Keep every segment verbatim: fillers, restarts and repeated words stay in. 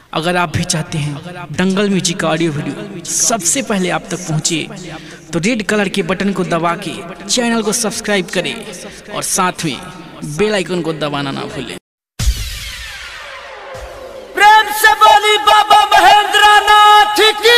अगर आप भी चाहते हैं दंगल म्यूजिक का ऑडियो वीडियो सबसे पहले आप तक पहुंचे तो रेड कलर के बटन को दबा के चैनल को सब्सक्राइब करें और साथ में बेल आइकन को दबाना ना भूलें। प्रेम से बोली बाबा महेंद्र नाथ की।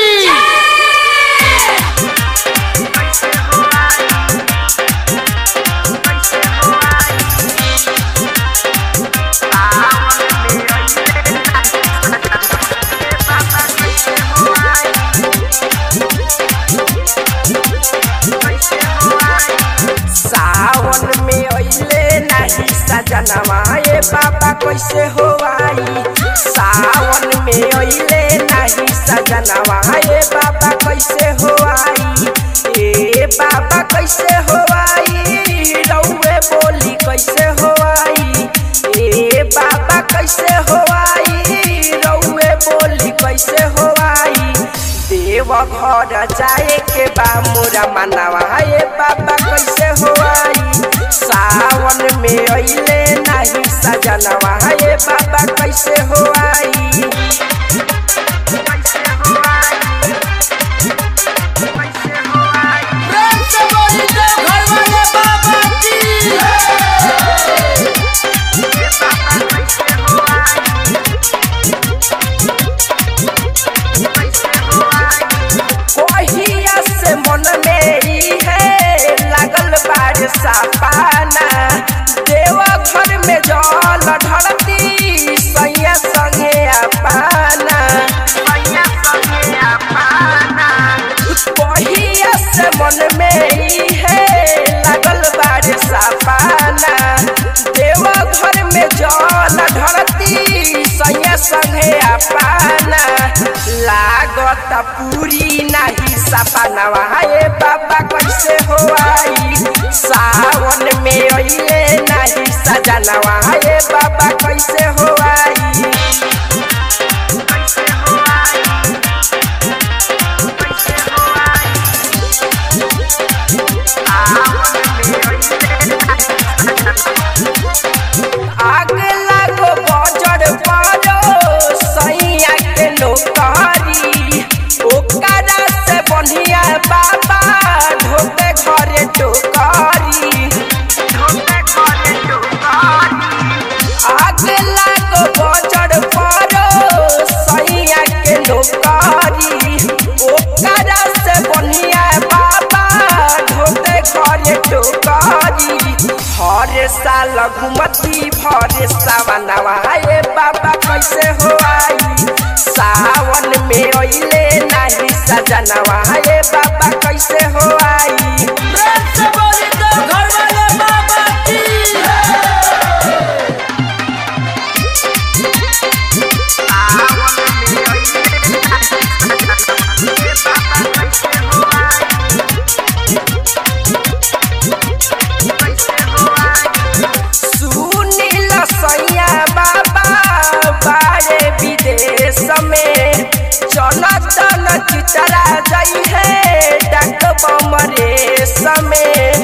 सावन में अइले नहीं सजनवा ए बाबा कैसे हो आई। सावन में अइले नहीं सजनवा ए बाबा कैसे हो आई। ए बाबा कैसे हो आई। रउए बोली कैसे हो आई। ए बाबा कैसे हो आई। रउए बोली कैसे हो आई। देव घर जाए के बा मोरा मनवा ए बाबा कैसे हो आई। सावन में अइले नहीं सजनवा ए बाबा कैसे हो आई। प्रेम से बोली देव घर वाले बाबा की। कोहिया से मन में ही है लागल बार सपाना। देवा घर में जल ढरती सैया संगे अपाना। कोहिया से मन में ही है लागल बार सपाना। देवा घर में जल ढरती सैया संगे अपाना। लागत पूरी नहीं सपनवा ए बाबा कैसे हो आई। सावन में अइले नहीं सजनवा ए बाबा कैसे हो आई। आग लागो बजर पारो सैया के नौकरी। ओकरा से बढ़िया बाबा ढोके घरे टोकरी। आग लागो बजर पारो सैया के नौकरी। ओकरा से बढ़िया बाबा ढोके घरे टोकरी। हर साल घुमती भरे सावनवा ए बाबा कैसे हो आई। सावन में अइले नहीं सजनवा ए बाबा कैसे हो आई। प्रेम से बोली देव घर वाले बाबा की। सुनील सैया बाबा बारे विदेश में चल चल चितरा जाई है डाक बमरे समय।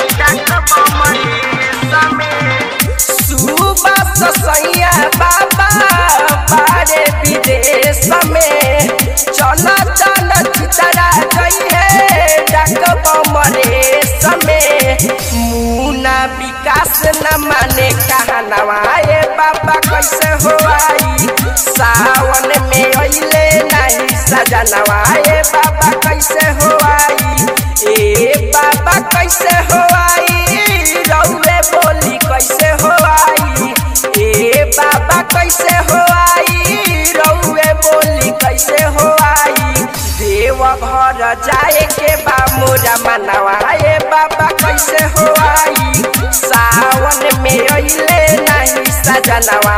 सुबह सैया बाबा बारे विदेश में चल चल चितरा जाई है डाक बमरे समय। मुना विकास न माने कहनवा ए बाबा कैसे हो आई। सावन में अइले नहीं सजनवा ए बाबा कैसे हो आई। ए बाबा कैसे हो आई। रउए बोली कैसे हो आई। ए बाबा कैसे हो आई। रउए बोली कैसे हो आई। देव घर जाए के बा मोरा मनवा ए बाबा कैसे हो आई। सावन में अइले नहीं सजनवा